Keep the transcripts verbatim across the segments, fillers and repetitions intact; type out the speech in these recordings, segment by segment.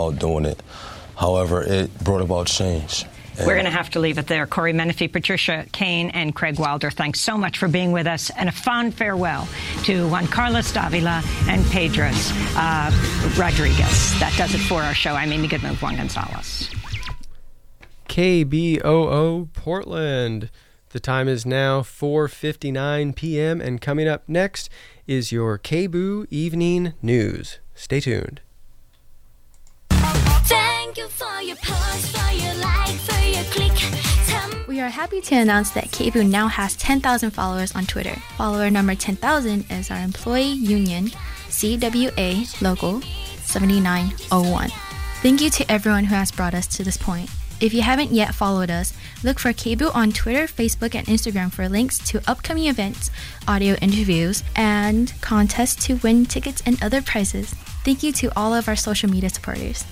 about doing it. However, it brought about change. And we're going to have to leave it there. Corey Menefee, Patricia Kane, and Craig Wilder, thanks so much for being with us. And a fond farewell to Juan Carlos Davila and Pedros uh, Rodriguez. That does it for our show. I'm Amy Goodman with Juan Gonzalez. K B O O Portland. The time is now four fifty-nine p.m. and coming up next is your K B O O Evening News. Stay tuned. Thank you for your post, for your like, for your click. Tell We are happy to announce that K B O O now has ten thousand followers on Twitter. Follower number ten thousand is our employee union, C W A Local seventy-nine oh one. Thank you to everyone who has brought us to this point. If you haven't yet followed us, look for K B O O on Twitter, Facebook, and Instagram for links to upcoming events, audio interviews, and contests to win tickets and other prizes. Thank you to all of our social media supporters.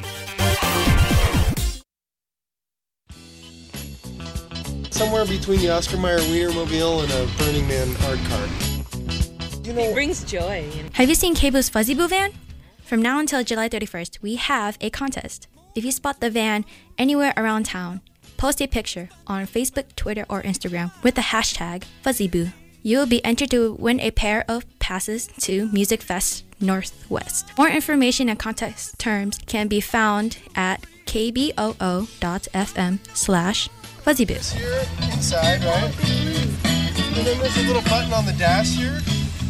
Somewhere between the Oscar Mayer Wienermobile and a Burning Man art card. You know, it brings joy. Have you seen K B O O's Fuzzy Boo van? From now until July thirty-first, we have a contest. If you spot the van anywhere around town, post a picture on Facebook, Twitter, or Instagram with the hashtag FuzzyBoo. You will be entered to win a pair of passes to Music Fest Northwest. More information and contest terms can be found at kboo.fm slash FuzzyBoo. Here, inside, right? And then there's a little button on the dash here.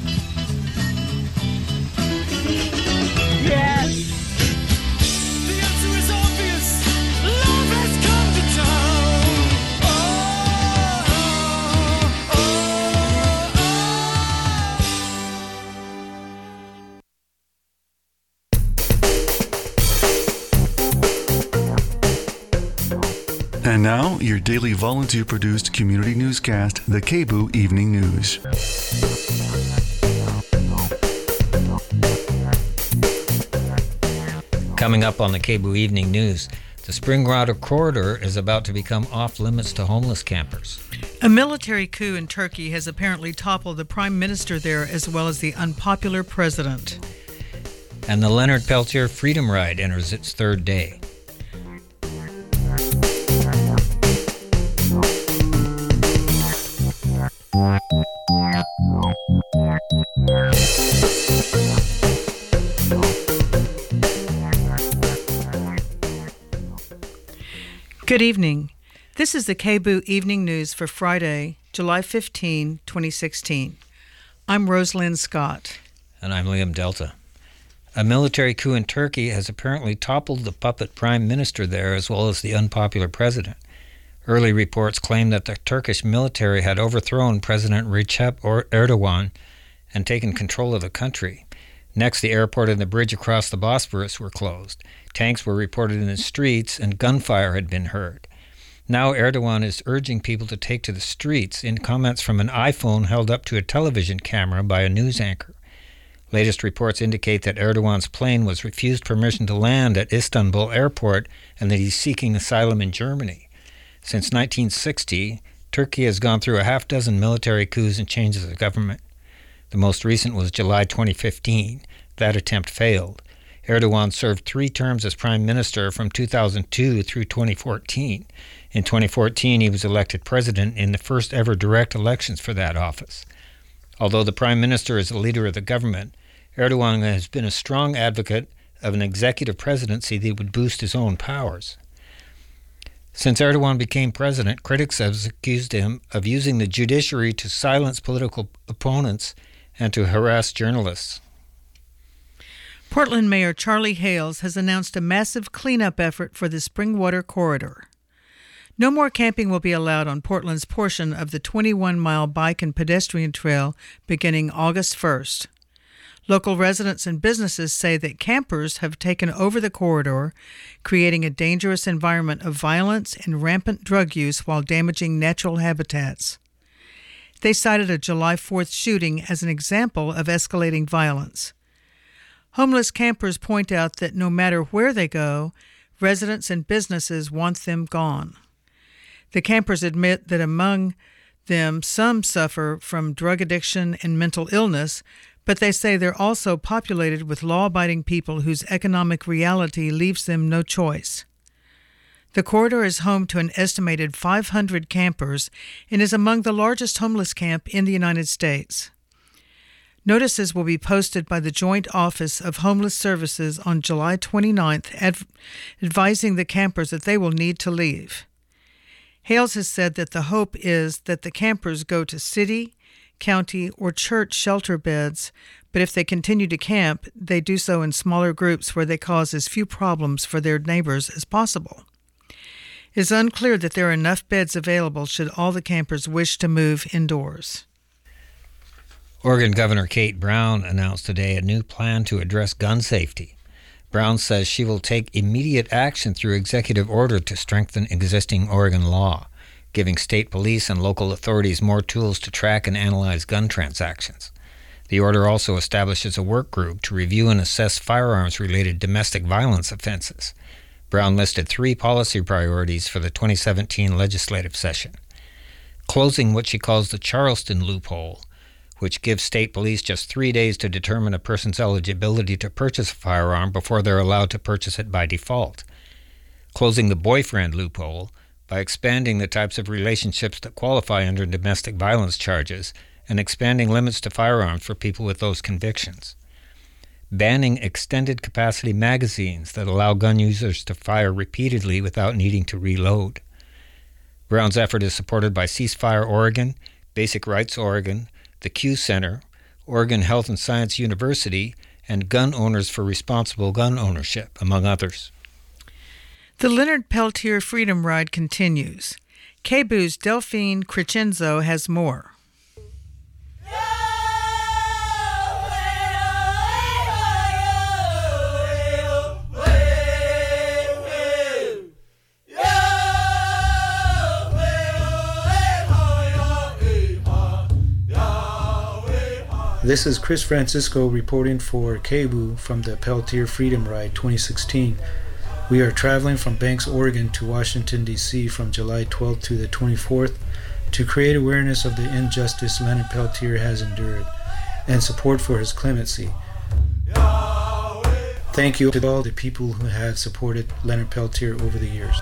Yes! And now, your daily volunteer-produced community newscast, the K B O O Evening News. Coming up on the K B O O Evening News, the Springwater Corridor is about to become off-limits to homeless campers. A military coup in Turkey has apparently toppled the prime minister there as well as the unpopular president. And the Leonard Peltier Freedom Ride enters its third day. Good evening. This is the K B O O Evening News for Friday, July fifteenth, twenty sixteen. I'm Rosalind Scott. And I'm Liam Delta. A military coup in Turkey has apparently toppled the puppet prime minister there as well as the unpopular president. Early reports claim that the Turkish military had overthrown President Recep Erdogan and taken control of the country. Next, the airport and the bridge across the Bosphorus were closed. Tanks were reported in the streets, and gunfire had been heard. Now Erdogan is urging people to take to the streets in comments from an iPhone held up to a television camera by a news anchor. Latest reports indicate that Erdogan's plane was refused permission to land at Istanbul airport and that he's seeking asylum in Germany. Since nineteen sixty, Turkey has gone through a half dozen military coups and changes of government. The most recent was July twenty fifteen. That attempt failed. Erdogan served three terms as prime minister from two thousand two through twenty fourteen. In twenty fourteen, he was elected president in the first ever direct elections for that office. Although the prime minister is the leader of the government, Erdogan has been a strong advocate of an executive presidency that would boost his own powers. Since Erdogan became president, critics have accused him of using the judiciary to silence political opponents and to harass journalists. Portland Mayor Charlie Hales has announced a massive cleanup effort for the Springwater Corridor. No more camping will be allowed on Portland's portion of the twenty-one mile bike and pedestrian trail beginning August first. Local residents and businesses say that campers have taken over the corridor, creating a dangerous environment of violence and rampant drug use while damaging natural habitats. They cited a July fourth shooting as an example of escalating violence. Homeless campers point out that no matter where they go, residents and businesses want them gone. The campers admit that among them some suffer from drug addiction and mental illness, but they say they're also populated with law-abiding people whose economic reality leaves them no choice. The corridor is home to an estimated five hundred campers and is among the largest homeless camp in the United States. Notices will be posted by the Joint Office of Homeless Services on July twenty-ninth, adv- advising the campers that they will need to leave. Hales has said that the hope is that the campers go to city, county, or church shelter beds, but if they continue to camp, they do so in smaller groups where they cause as few problems for their neighbors as possible. It is unclear that there are enough beds available should all the campers wish to move indoors. Oregon Governor Kate Brown announced today a new plan to address gun safety. Brown says she will take immediate action through executive order to strengthen existing Oregon law, giving state police and local authorities more tools to track and analyze gun transactions. The order also establishes a work group to review and assess firearms-related domestic violence offenses. Brown listed three policy priorities for the twenty seventeen legislative session. Closing what she calls the Charleston loophole, which gives state police just three days to determine a person's eligibility to purchase a firearm before they're allowed to purchase it by default. Closing the boyfriend loophole by expanding the types of relationships that qualify under domestic violence charges and expanding limits to firearms for people with those convictions. Banning extended capacity magazines that allow gun users to fire repeatedly without needing to reload. Brown's effort is supported by Ceasefire Oregon, Basic Rights Oregon, the Q Center, Oregon Health and Science University, and Gun Owners for Responsible Gun Ownership, among others. The Leonard Peltier Freedom Ride continues. K B U's Delphine Crescenzo has more. This is Chris Francisco reporting for K B U from the Peltier Freedom Ride twenty sixteen. We are traveling from Banks, Oregon to Washington, D C from July twelfth to the twenty-fourth to create awareness of the injustice Leonard Peltier has endured and support for his clemency. Thank you to all the people who have supported Leonard Peltier over the years.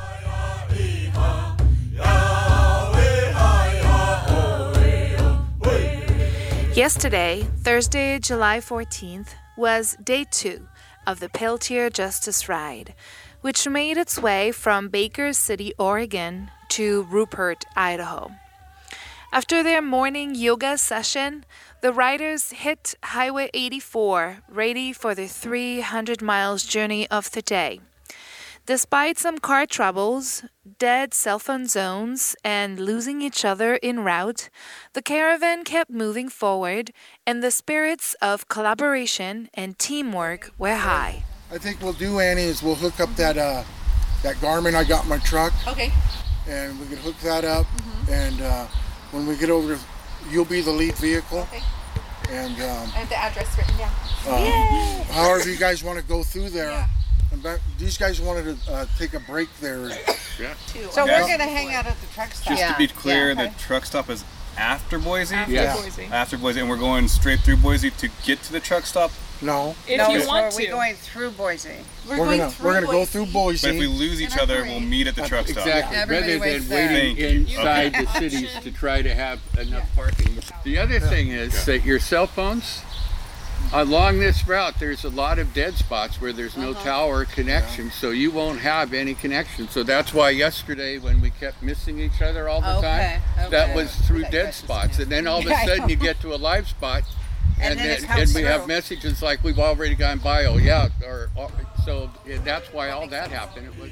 Yesterday, Thursday, July fourteenth, was day two of the Peltier Justice Ride, which made its way from Baker City, Oregon to Rupert, Idaho. After their morning yoga session, the riders hit Highway eighty-four, ready for the three hundred miles journey of the day. Despite some car troubles, dead cell phone zones, and losing each other en route, the caravan kept moving forward, and the spirits of collaboration and teamwork were high. I think we'll do, Annie, is we'll hook up that uh, that Garmin I got in my truck. Okay. And we can hook that up, mm-hmm. and uh, when we get over, you'll be the lead vehicle. Okay. And um, I have the address written down. Um, Yay! However you guys want to go through there. Yeah. Back, these guys wanted to uh, take a break there. Yeah. So yeah. We're going to hang out at the truck stop. Just yeah. to be clear, yeah. the truck stop is after Boise? After yes. Boise. After Boise, and we're going straight through Boise to get to the truck stop? No. If no, you want to. We're going through Boise. We're, we're going to we're gonna go through Boise. But if we lose each other, we'll meet at the truck stop. Exactly. Yeah. Rather than waiting inside okay. the cities to try to have enough yeah. parking. The other yeah. thing is yeah. that your cell phones, along this route, there's a lot of dead spots where there's no uh-huh. tower connection, yeah. so you won't have any connection. So that's why yesterday, when we kept missing each other all the okay. time, okay. that was through that dead spots. And then all of a sudden you get to a live spot, and, and, then, and we through. have messages like, we've already gone by, oh yeah, or, or so that's why all that happened. It was.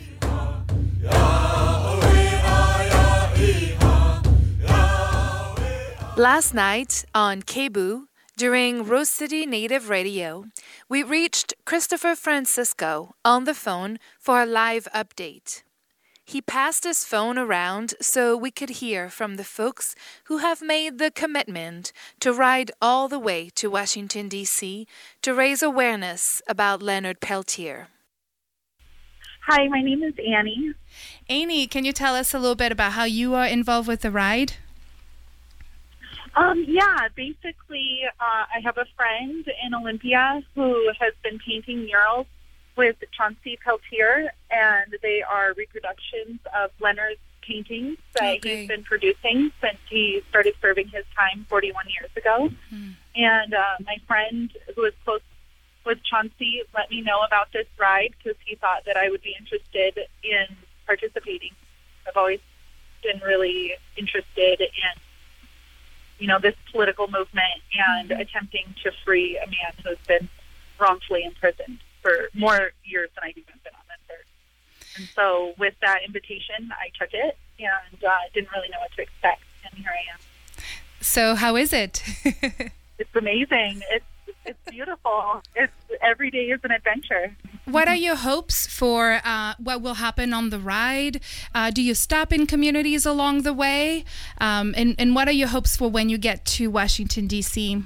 Last night on K B U, during Rose City Native Radio, we reached Christopher Francisco on the phone for a live update. He passed his phone around so we could hear from the folks who have made the commitment to ride all the way to Washington, D C to raise awareness about Leonard Peltier. Hi, my name is Annie. Annie, can you tell us a little bit about how you are involved with the ride? Um, yeah, basically, uh, I have a friend in Olympia who has been painting murals with Chauncey Peltier, and they are reproductions of Leonard's paintings that Okay. he's been producing since he started serving his time forty-one years ago. Mm-hmm. And uh, my friend who is close with Chauncey let me know about this ride because he thought that I would be interested in participating. I've always been really interested in, you know, this political movement and Mm-hmm. attempting to free a man who's been wrongfully imprisoned for more years than I think I've been on this earth. And so with that invitation, I took it and uh, didn't really know what to expect. And here I am. So how is it? It's amazing. It's it's beautiful. It's every day is an adventure. What are your hopes for uh, what will happen on the ride? Uh, do you stop in communities along the way? Um, and, and what are your hopes for when you get to Washington, D C?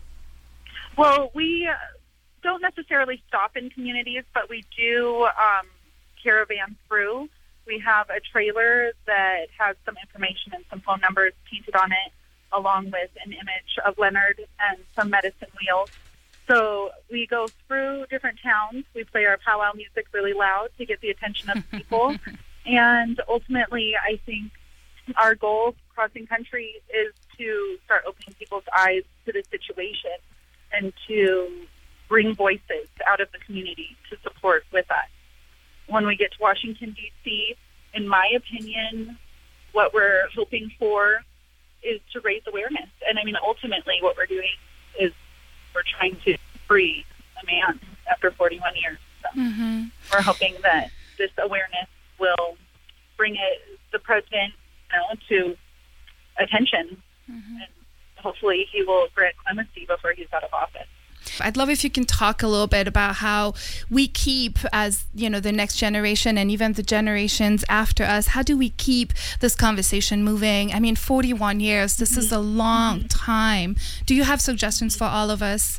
Well, we uh, don't necessarily stop in communities, but we do um, caravan through. We have a trailer that has some information and some phone numbers painted on it, along with an image of Leonard and some medicine wheels. So we go through different towns. We play our powwow music really loud to get the attention of people. And ultimately, I think our goal crossing country is to start opening people's eyes to the situation and to bring voices out of the community to support with us. When we get to Washington, D C, in my opinion, what we're hoping for is to raise awareness. And I mean, ultimately what we're doing is we're trying to free a man after forty-one years. So Mm-hmm. we're hoping that this awareness will bring it, the president, you know, to attention. Mm-hmm. And hopefully he will grant clemency before he's out of office. I'd love if you can talk a little bit about how we keep, as you know, the next generation and even the generations after us, how do we keep this conversation moving? I mean, forty-one years, this is a long time. Do you have suggestions for all of us?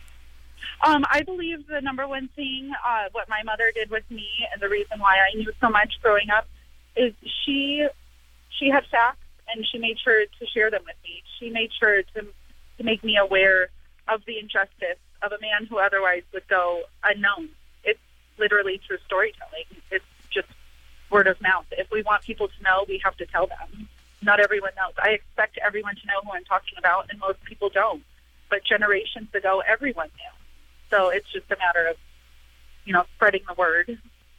Um, I believe the number one thing, uh, what my mother did with me, and the reason why I knew so much growing up, is she she had facts, and she made sure to share them with me. She made sure to to make me aware of the injustice of a man who otherwise would go unknown. It's literally through storytelling. It's just word of mouth. If we want people to know, we have to tell them. Not everyone knows. I expect everyone to know who I'm talking about, and most people don't. But generations ago, everyone knew. So it's just a matter of, you know, spreading the word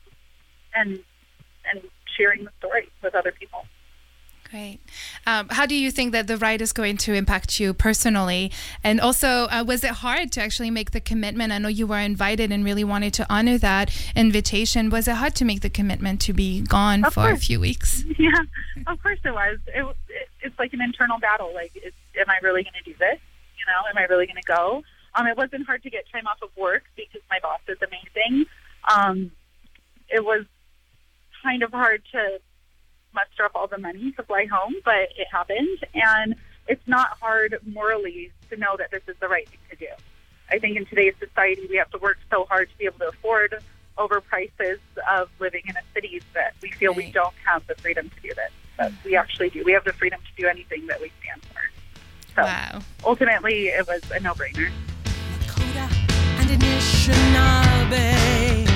and and sharing the story with other people. Great. Um, how do you think that the ride is going to impact you personally? And also, uh, was it hard to actually make the commitment? I know you were invited and really wanted to honor that invitation. Was it hard to make the commitment to be gone Of for course. a few weeks? Yeah, of course it was. It, it, it's like an internal battle. Like, it's, am I really going to do this? You know, am I really going to go? Um, it wasn't hard to get time off of work because my boss is amazing. Um, it was kind of hard to muster up all the money to fly home, but it happened. And it's not hard morally to know that this is the right thing to do. I think in today's society, we have to work so hard to be able to afford over prices of living in a city that we feel we don't have the freedom to do this. But we actually do. We have the freedom to do anything that we stand for. So wow. Ultimately, it was a no-brainer. And Anishinaabe,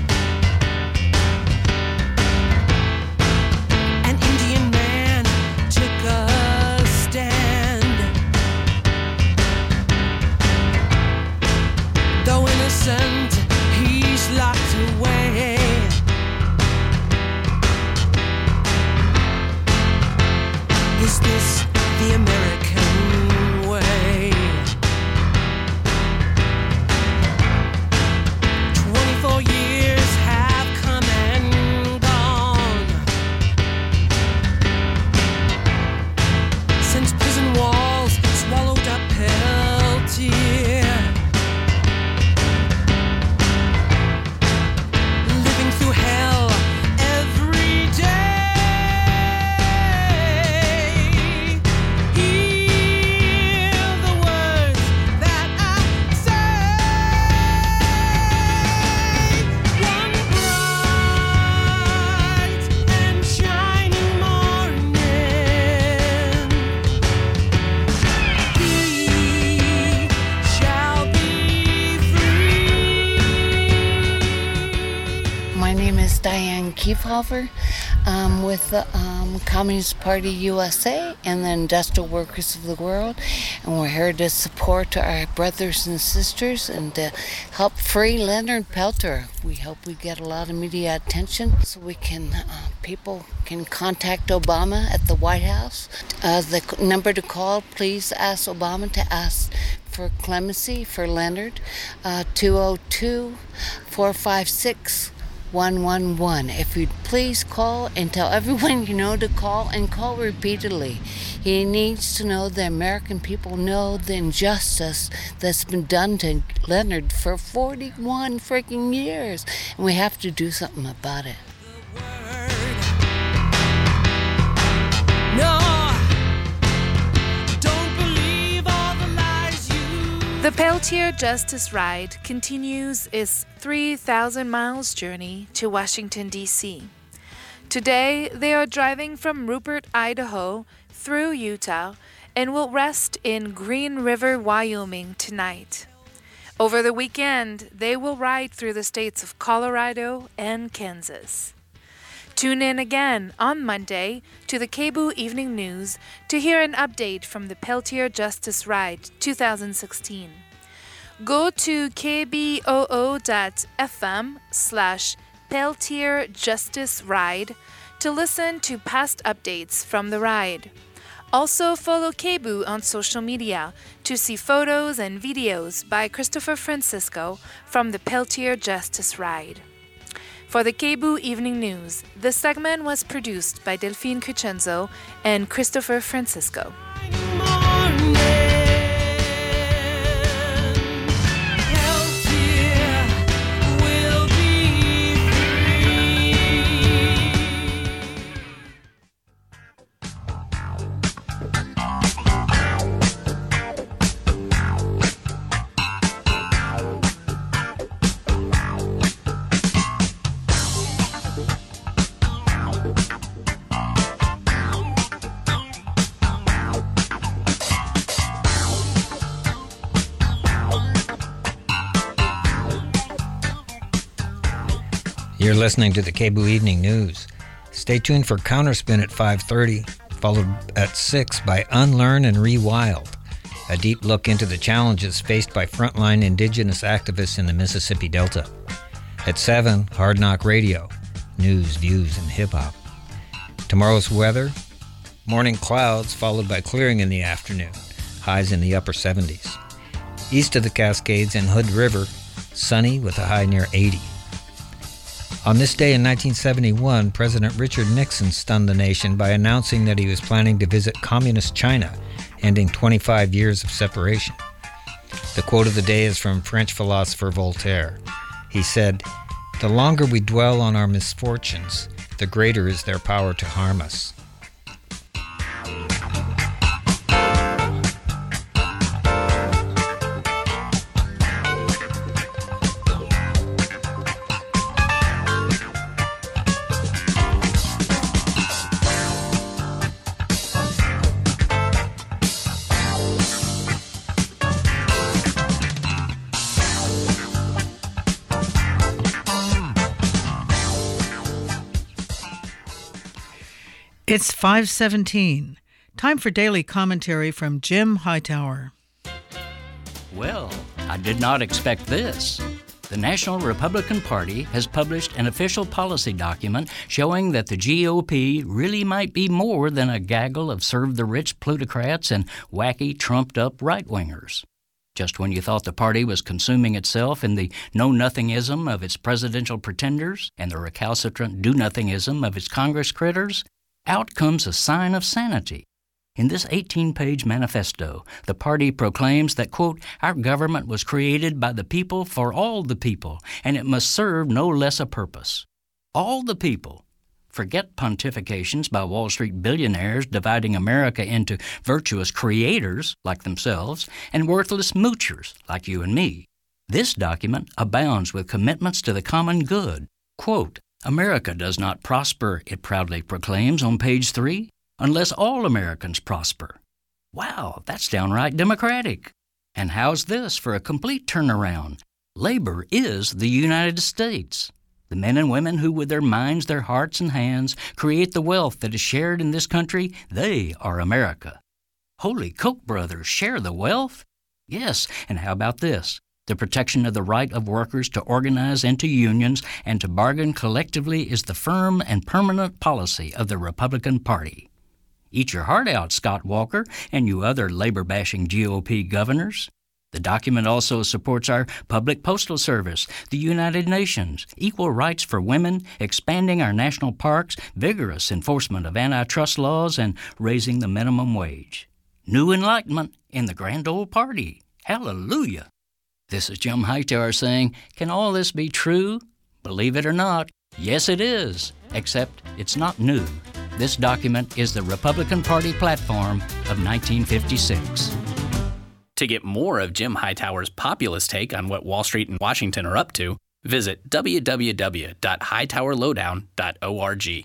an Indian man took a stand. Though innocent, he's locked away. Is this the American way? For you. is Diane Kiefhofer um, with the um, Communist Party U S A and the Industrial Workers of the World. And we're here to support our brothers and sisters and to help free Leonard Peltier. We hope we get a lot of media attention so we can, uh, people can contact Obama at the White House. Uh, the number to call, please ask Obama to ask for clemency for Leonard, uh, two oh two, four five six, one one one. If you'd please call and tell everyone you know to call and call repeatedly. He needs to know the American people know the injustice that's been done to Leonard for forty-one freaking years. And we have to do something about it. No. The Peltier Justice Ride continues its three thousand miles journey to Washington, D C Today, they are driving from Rupert, Idaho, through Utah, and will rest in Green River, Wyoming tonight. Over the weekend, they will ride through the states of Colorado and Kansas. Tune in again on Monday to the K B O O Evening News to hear an update from the Peltier Justice Ride twenty sixteen. Go to kboo.fm slash Peltier Justice Ride to listen to past updates from the ride. Also follow K B O O on social media to see photos and videos by Christopher Francisco from the Peltier Justice Ride. For the K B O O Evening News, this segment was produced by Delphine Crescenzo and Christopher Francisco. You're listening to the K B O O Evening News. Stay tuned for Counterspin at five thirty, followed at six by Unlearn and Rewild, a deep look into the challenges faced by frontline indigenous activists in the Mississippi Delta. At seven, Hard Knock Radio, news, views, and hip-hop. Tomorrow's weather, morning clouds followed by clearing in the afternoon, highs in the upper seventies. East of the Cascades and Hood River, sunny with a high near eighty. On this day in nineteen seventy-one, President Richard Nixon stunned the nation by announcing that he was planning to visit communist China, ending twenty-five years of separation. The quote of the day is from French philosopher Voltaire. He said, "The longer we dwell on our misfortunes, the greater is their power to harm us." It's five seventeen. Time for daily commentary from Jim Hightower. Well, I did not expect this. The National Republican Party has published an official policy document showing that the G O P really might be more than a gaggle of serve-the-rich plutocrats and wacky, trumped-up right-wingers. Just when you thought the party was consuming itself in the know-nothingism of its presidential pretenders and the recalcitrant do-nothingism of its Congress critters, out comes a sign of sanity. In this eighteen-page manifesto, the party proclaims that, quote, our government was created by the people for all the people, and it must serve no less a purpose. All the people. Forget pontifications by Wall Street billionaires dividing America into virtuous creators, like themselves, and worthless moochers, like you and me. This document abounds with commitments to the common good. Quote, America does not prosper, it proudly proclaims on page three, unless all Americans prosper. Wow, that's downright democratic. And how's this for a complete turnaround? Labor is the United States. The The men and women who, with their minds, their hearts, and hands, create the wealth that is shared in this country, they are America. Holy Koch brothers, share the wealth? Yes, and how about this? The protection of the right of workers to organize into unions and to bargain collectively is the firm and permanent policy of the Republican Party. Eat your heart out, Scott Walker, and you other labor-bashing G O P governors. The document also supports our public postal service, the United Nations, equal rights for women, expanding our national parks, vigorous enforcement of antitrust laws, and raising the minimum wage. New enlightenment in the grand old party. Hallelujah! This is Jim Hightower saying, can all this be true? Believe it or not, yes it is, except it's not new. This document is the Republican Party platform of nineteen fifty-six. To get more of Jim Hightower's populist take on what Wall Street and Washington are up to, visit w w w dot hightower lowdown dot org.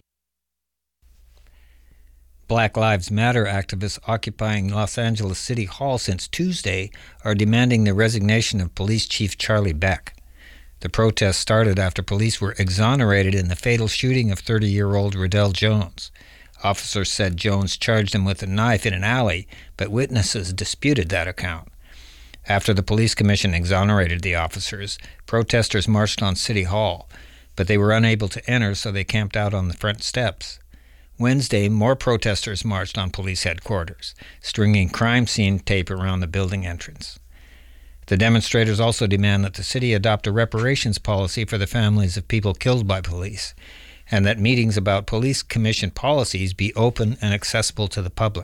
Black Lives Matter activists occupying Los Angeles City Hall since Tuesday are demanding the resignation of Police Chief Charlie Beck. The protest started after police were exonerated in the fatal shooting of thirty-year-old Riddell Jones. Officers said Jones charged him with a knife in an alley, but witnesses disputed that account. After the police commission exonerated the officers, protesters marched on City Hall, but they were unable to enter, so they camped out on the front steps. Wednesday, more protesters marched on police headquarters, stringing crime scene tape around the building entrance. The demonstrators also demand that the city adopt a reparations policy for the families of people killed by police, and that meetings about police commission policies be open and accessible to the public.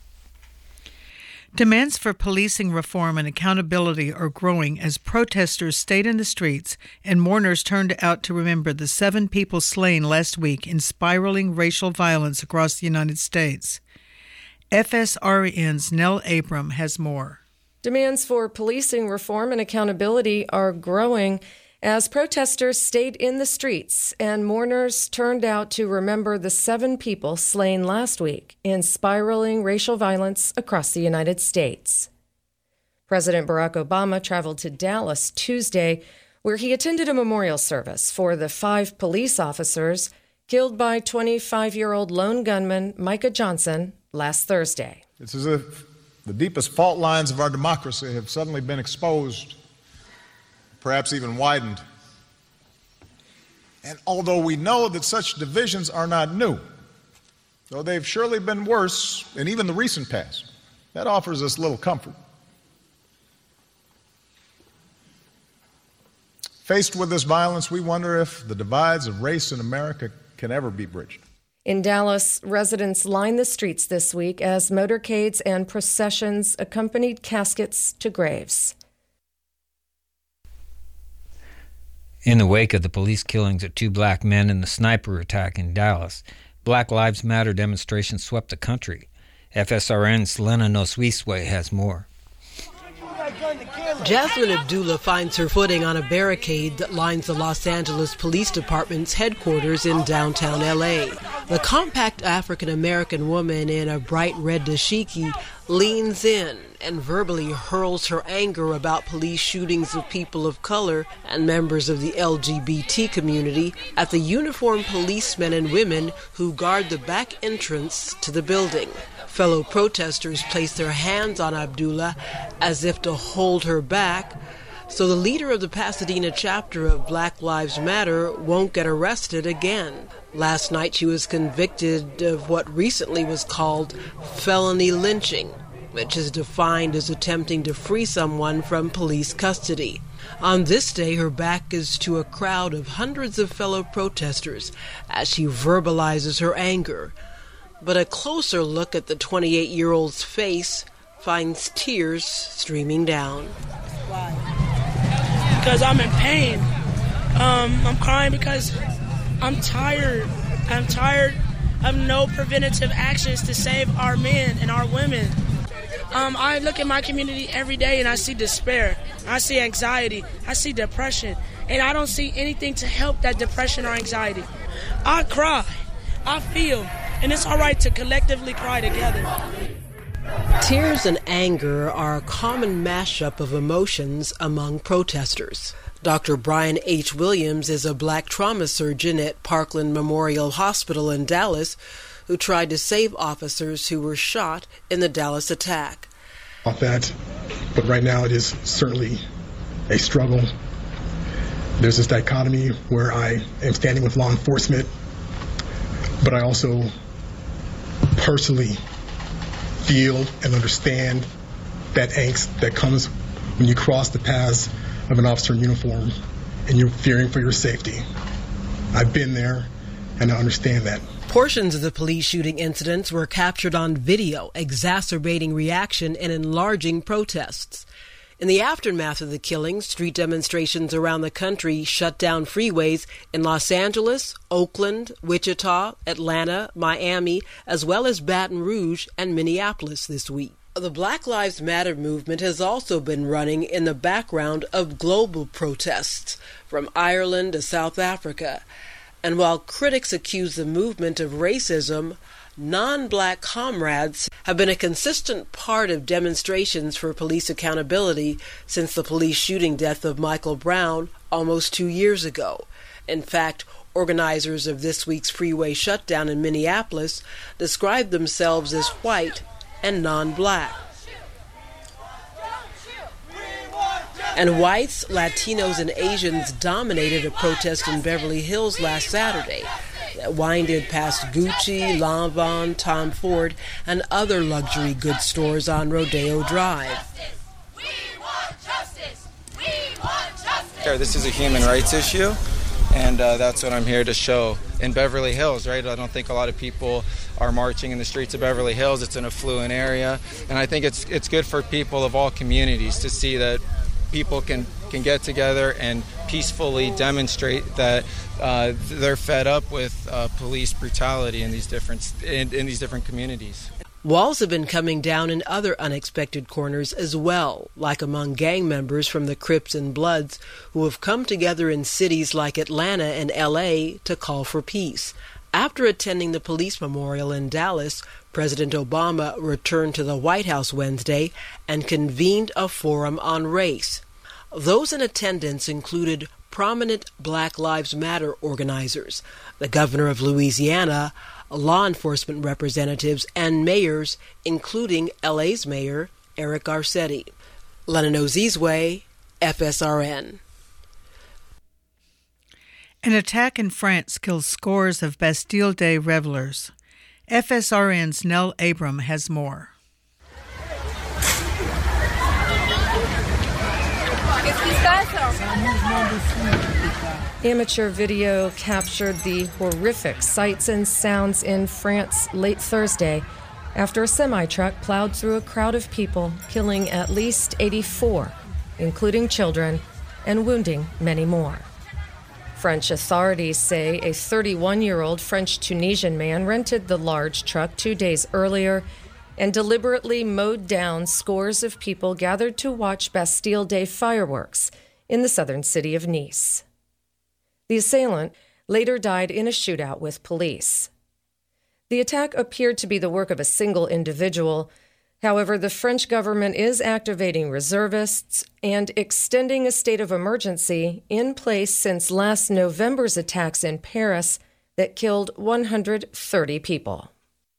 Demands for policing reform and accountability are growing as protesters stayed in the streets and mourners turned out to remember the seven people slain last week in spiraling racial violence across the United States. F S R N's Nell Abram has more. Demands for policing reform and accountability are growing as protesters stayed in the streets and mourners turned out to remember the seven people slain last week in spiraling racial violence across the United States. President Barack Obama traveled to Dallas Tuesday, where he attended a memorial service for the five police officers killed by twenty-five-year-old lone gunman Micah Johnson last Thursday. It's as if the deepest fault lines of our democracy have suddenly been exposed, perhaps even widened. And although we know that such divisions are not new, though they've surely been worse in even the recent past, that offers us little comfort. Faced with this violence, we wonder if the divides of race in America can ever be bridged. In Dallas, residents lined the streets this week as motorcades and processions accompanied caskets to graves. In the wake of the police killings of two black men in the sniper attack in Dallas, Black Lives Matter demonstrations swept the country. F S R N's Lena Noswiswe has more. Jasmine Abdullah finds her footing on a barricade that lines the Los Angeles Police Department's headquarters in downtown L A. The compact African-American woman in a bright red dashiki leans in and verbally hurls her anger about police shootings of people of color and members of the L G B T community at the uniformed policemen and women who guard the back entrance to the building. Fellow protesters place their hands on Abdullah as if to hold her back, so the leader of the Pasadena chapter of Black Lives Matter won't get arrested again. Last night she was convicted of what recently was called felony lynching, which is defined as attempting to free someone from police custody. On this day, her back is to a crowd of hundreds of fellow protesters as she verbalizes her anger. But a closer look at the twenty-eight-year-old's face finds tears streaming down. Why? Because I'm in pain. Um, I'm crying because I'm tired. I'm tired of no preventative actions to save our men and our women. Um, I look at my community every day and I see despair. I see anxiety. I see depression. And I don't see anything to help that depression or anxiety. I cry. I feel. And it's all right to collectively cry together. Tears and anger are a common mashup of emotions among protesters. Doctor Brian H. Williams is a black trauma surgeon at Parkland Memorial Hospital in Dallas who tried to save officers who were shot in the Dallas attack. Off that, but right now it is certainly a struggle. There's this dichotomy where I am standing with law enforcement, but I also personally feel and understand that angst that comes when you cross the paths of an officer in uniform and you're fearing for your safety. I've been there and I understand that. Portions of the police shooting incidents were captured on video, exacerbating reaction and enlarging protests. In the aftermath of the killings, street demonstrations around the country shut down freeways in Los Angeles, Oakland, Wichita, Atlanta, Miami, as well as Baton Rouge and Minneapolis this week. The Black Lives Matter movement has also been running in the background of global protests, from Ireland to South Africa. And while critics accuse the movement of racism, non-black comrades have been a consistent part of demonstrations for police accountability since the police shooting death of Michael Brown almost two years ago. In fact, organizers of this week's freeway shutdown in Minneapolis described themselves as white and non-black. And whites, Latinos, and Asians dominated a protest in Beverly Hills last Saturday that winded past Gucci, Lanvin, Tom Ford, and other luxury goods stores on Rodeo Drive. We want justice. We want justice. This is a human rights issue, and uh, that's what I'm here to show. In Beverly Hills, right? I don't think a lot of people are marching in the streets of Beverly Hills. It's an affluent area, and I think it's it's good for people of all communities to see that people can, can get together and peacefully demonstrate that uh, they're fed up with uh, police brutality in these different in, in these different communities. Walls have been coming down in other unexpected corners as well, like among gang members from the Crips and Bloods who have come together in cities like Atlanta and L A to call for peace. After attending the police memorial in Dallas, President Obama returned to the White House Wednesday and convened a forum on race. Those in attendance included prominent Black Lives Matter organizers, the governor of Louisiana, law enforcement representatives, and mayors, including L A's mayor, Eric Garcetti. Lennon Ozizwe, F S R N. An attack in France killed scores of Bastille Day revelers. F S R N's Nell Abram has more. Amateur video captured the horrific sights and sounds in France late Thursday after a semi-truck plowed through a crowd of people, killing at least eighty-four, including children, and wounding many more. French authorities say a thirty-one-year-old French-Tunisian man rented the large truck two days earlier and deliberately mowed down scores of people gathered to watch Bastille Day fireworks in the southern city of Nice. The assailant later died in a shootout with police. The attack appeared to be the work of a single individual. However, the French government is activating reservists and extending a state of emergency in place since last November's attacks in Paris that killed one hundred thirty people.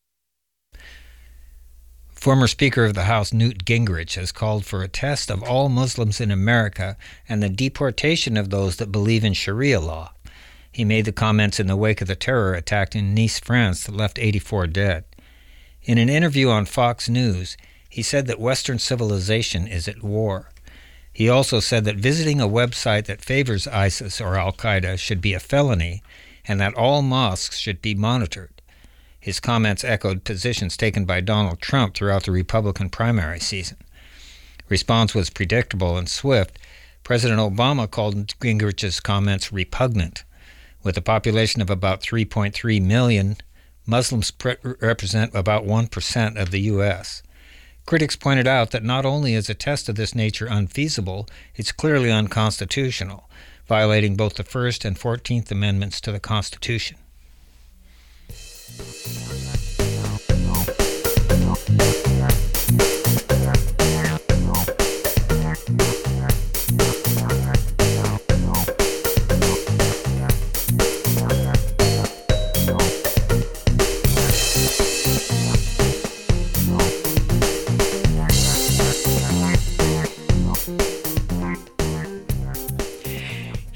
Former Speaker of the House Newt Gingrich has called for a test of all Muslims in America and the deportation of those that believe in Sharia law. He made the comments in the wake of the terror attack in Nice, France that left eighty-four dead. In an interview on Fox News, he said that Western civilization is at war. He also said that visiting a website that favors ISIS or al-Qaeda should be a felony and that all mosques should be monitored. His comments echoed positions taken by Donald Trump throughout the Republican primary season. Response was predictable and swift. President Obama called Gingrich's comments repugnant. With a population of about three point three million, Muslims pre- represent about one percent of the U S. Critics pointed out that not only is a test of this nature unfeasible, it's clearly unconstitutional, violating both the First and Fourteenth Amendments to the Constitution.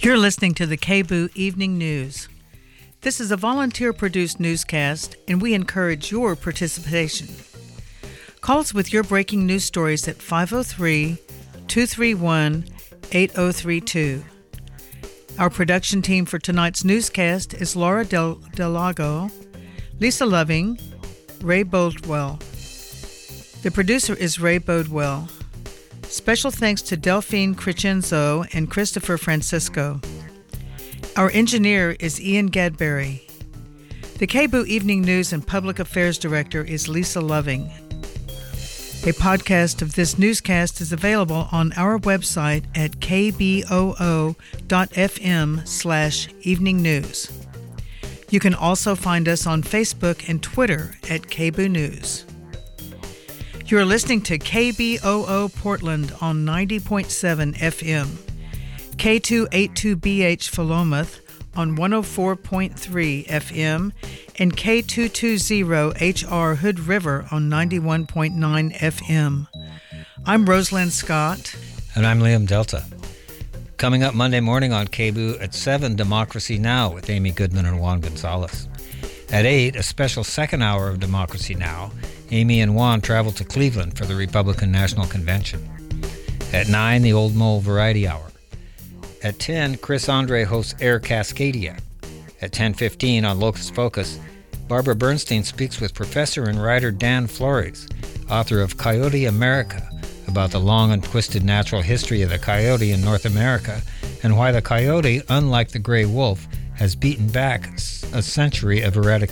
You're listening to the K B O O Evening News. This is a volunteer-produced newscast, and we encourage your participation. Call us with your breaking news stories at five oh three, two three one, eight oh three two. Our production team for tonight's newscast is Laura Del Delago, Lisa Loving, Ray Bodwell. The producer is Ray Bodwell. Special thanks to Delphine Crescenzo and Christopher Francisco. Our engineer is Ian Gadberry. The K B O O Evening News and Public Affairs Director is Lisa Loving. A podcast of this newscast is available on our website at k b o o dot f m slash evening news. You can also find us on Facebook and Twitter at K B O O News. You're listening to K B O O Portland on ninety point seven F M, K two eighty-two B H Philomath on one oh four point three F M, and K two twenty H R Hood River on ninety-one point nine F M. I'm Rosalind Scott. And I'm Liam Delta. Coming up Monday morning on K B O O at seven, Democracy Now! With Amy Goodman and Juan Gonzalez. At eight, a special second hour of Democracy Now! Amy and Juan travel to Cleveland for the Republican National Convention. At nine, the Old Mole Variety Hour. At ten, Chris Andre hosts Air Cascadia. At ten fifteen on Locus Focus, Barbara Bernstein speaks with professor and writer Dan Flores, author of Coyote America, about the long and twisted natural history of the coyote in North America and why the coyote, unlike the gray wolf, has beaten back a century of eradication.